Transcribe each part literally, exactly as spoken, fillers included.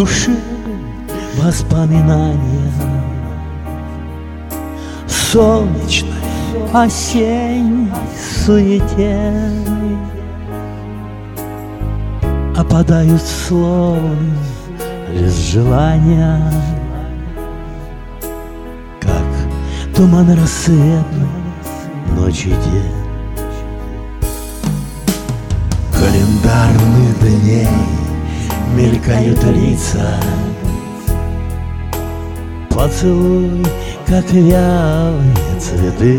душе воспоминания солнечной осенней суете опадают словно лишь желания, как туман рассветный ночи день. Календарных дней мелькают лица, поцелуй, как вялые цветы,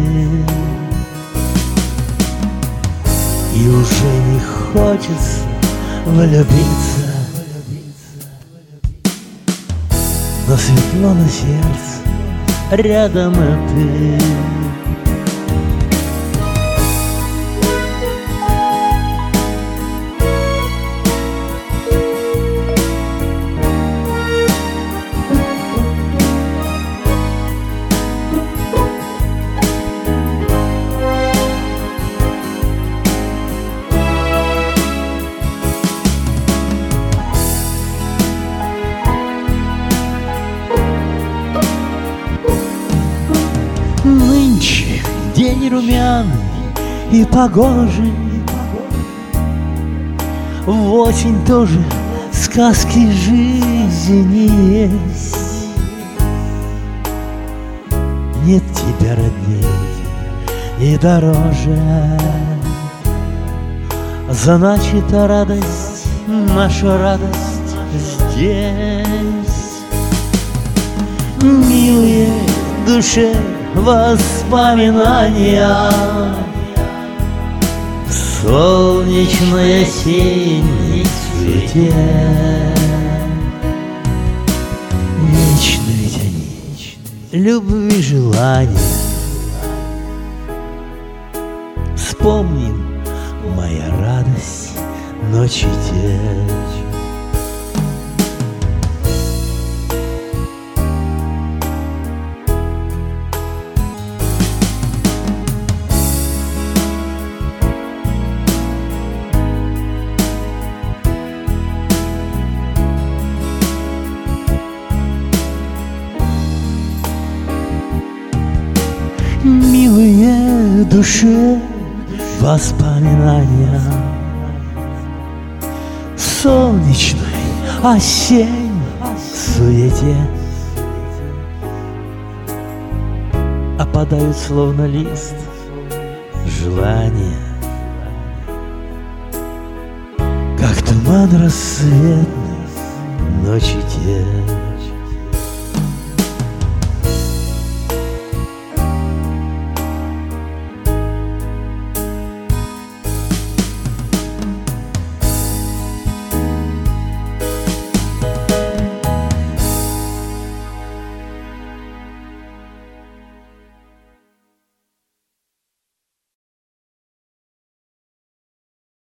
и уже не хочется влюбиться, но светло на сердце, рядом и ты. Нынче день румяный и погожий, в осень тоже сказки жизни есть. Нет тебя родней и дороже, значит радость, наша радость здесь. Милые душе воспоминания в солнечной осенней цвете. Вечно ведь они любви желания. Вспомним, моя радость, ночи те. Милые душе воспоминания солнечной осенней суете опадают словно лист желания, как туман рассветный ночи те.